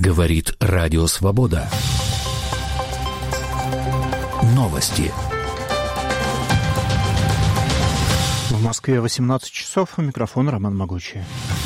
Говорит Радио Свобода. Новости. В Москве 18 часов. У микрофона Роман Могучий.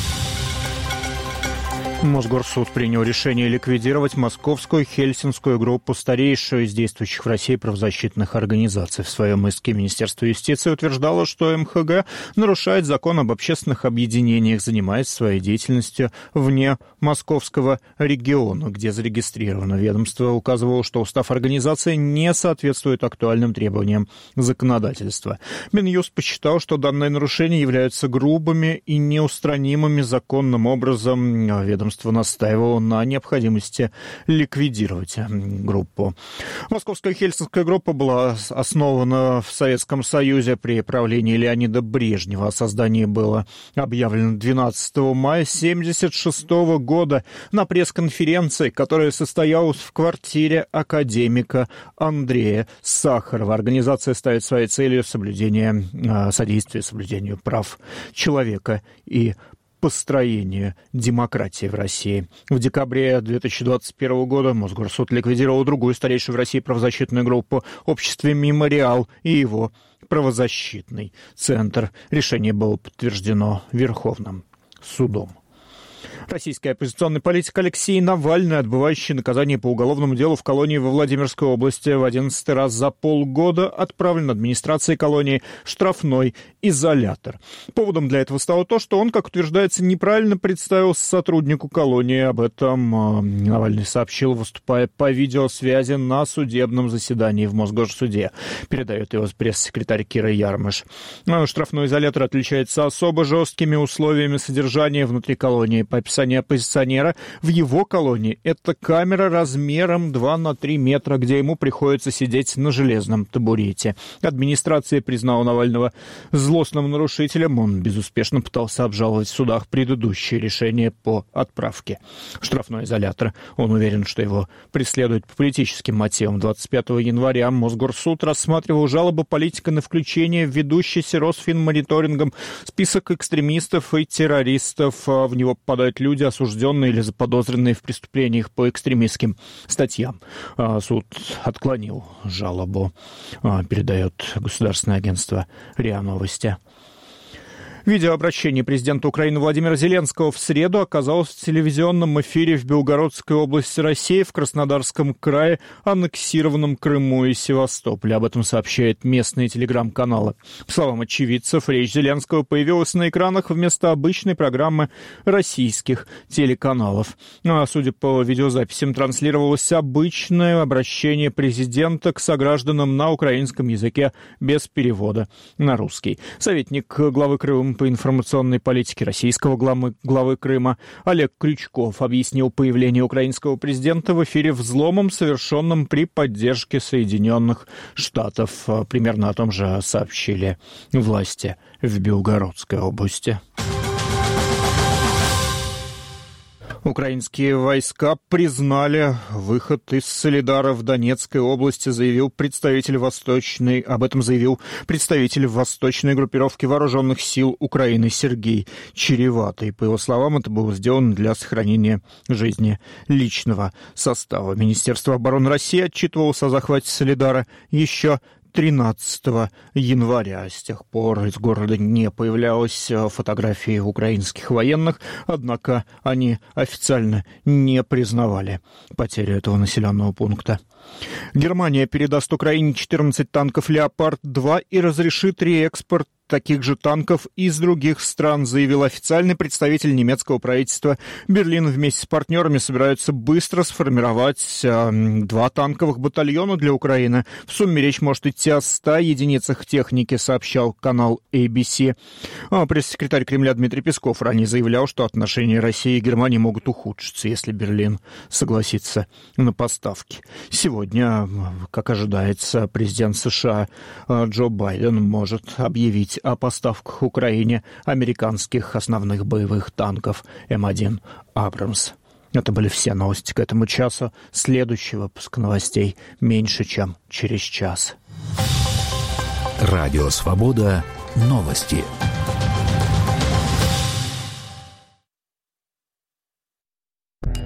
Мосгорсуд принял решение ликвидировать московскую хельсинскую группу, старейшую из действующих в России правозащитных организаций. В своем иске Министерство юстиции утверждало, что МХГ нарушает закон об общественных объединениях, занимаясь своей деятельностью вне московского региона, где зарегистрировано. Ведомство указывало, что устав организации не соответствует актуальным требованиям законодательства. Минюст посчитал, что данные нарушения являются грубыми и неустранимыми законным образом. Ведомство настаивало на необходимости ликвидировать группу. Московская хельсинская группа была основана в Советском Союзе при правлении Леонида Брежнева. О создании было объявлено 12 мая 1976 года на пресс-конференции, которая состоялась в квартире академика Андрея Сахарова. Организация ставит своей целью содействие соблюдению прав человека и построению демократии в России. В декабре 2021 года Мосгорсуд ликвидировал другую старейшую в России правозащитную группу «Общество Мемориал» и его правозащитный центр. Решение было подтверждено Верховным судом. Российский оппозиционный политик Алексей Навальный, отбывающий наказание по уголовному делу в колонии во Владимирской области, в 11-й раз за полгода отправлен администрацией колонии в штрафной изолятор. Поводом для этого стало то, что он, как утверждается, неправильно представился сотруднику колонии. Об этом Навальный сообщил, выступая по видеосвязи на судебном заседании в Мосгорсуде. Передает его пресс-секретарь Кира Ярмыш. Штрафной изолятор отличается особо жесткими условиями содержания внутри колонии. По описанию оппозиционера, в его колонии это камера размером 2 на 3 метра, где ему приходится сидеть на железном табурете. Администрация признала Навального злостным нарушителем. Он безуспешно пытался обжаловать в судах предыдущие решения по отправке в штрафной изолятор. Он уверен, что его преследуют по политическим мотивам. 25 января Мосгорсуд рассматривал жалобы политика на включение в ведущийся Росфинмониторингом список экстремистов и террористов. В него попадают люди, осужденные или заподозренные в преступлениях по экстремистским статьям. Суд отклонил жалобу, передает государственное агентство РИА Новости. Видеообращение президента Украины Владимира Зеленского в среду оказалось в телевизионном эфире в Белгородской области России, в Краснодарском крае, аннексированном Крыму и Севастополе. Об этом сообщают местные телеграм-каналы. По словам очевидцев, речь Зеленского появилась на экранах вместо обычной программы российских телеканалов. Судя по видеозаписям, транслировалось обычное обращение президента к согражданам на украинском языке без перевода на русский. Советник главы Крыма по информационной политике российского главы Крыма Олег Крючков объяснил появление украинского президента в эфире взломом, совершенным при поддержке Соединенных Штатов. Примерно о том же сообщили власти в Белгородской области. Украинские войска признали выход из Солидара в Донецкой области, об этом заявил представитель восточной группировки вооруженных сил Украины Сергей Череватый. По его словам, это было сделано для сохранения жизни личного состава. Министерство обороны России отчитывалось о захвате Солидара еще 13 января. С тех пор из города не появлялось фотографий украинских военных, однако они официально не признавали потерю этого населенного пункта. Германия передаст Украине 14 танков «Леопард-2» и разрешит реэкспорт таких же танков из других стран, заявил официальный представитель немецкого правительства. Берлин вместе с партнерами собираются быстро сформировать 2 танковых батальона для Украины. В сумме речь может идти о 100 единицах техники, сообщал канал ABC. Пресс-секретарь Кремля Дмитрий Песков ранее заявлял, что отношения России и Германии могут ухудшиться, если Берлин согласится на поставки. Сегодня, как ожидается, президент США Джо Байден может объявить о поставках Украине американских основных боевых танков М1 «Абрамс». Это были все новости к этому часу. Следующий выпуск новостей меньше, чем через час. Радио «Свобода». Новости.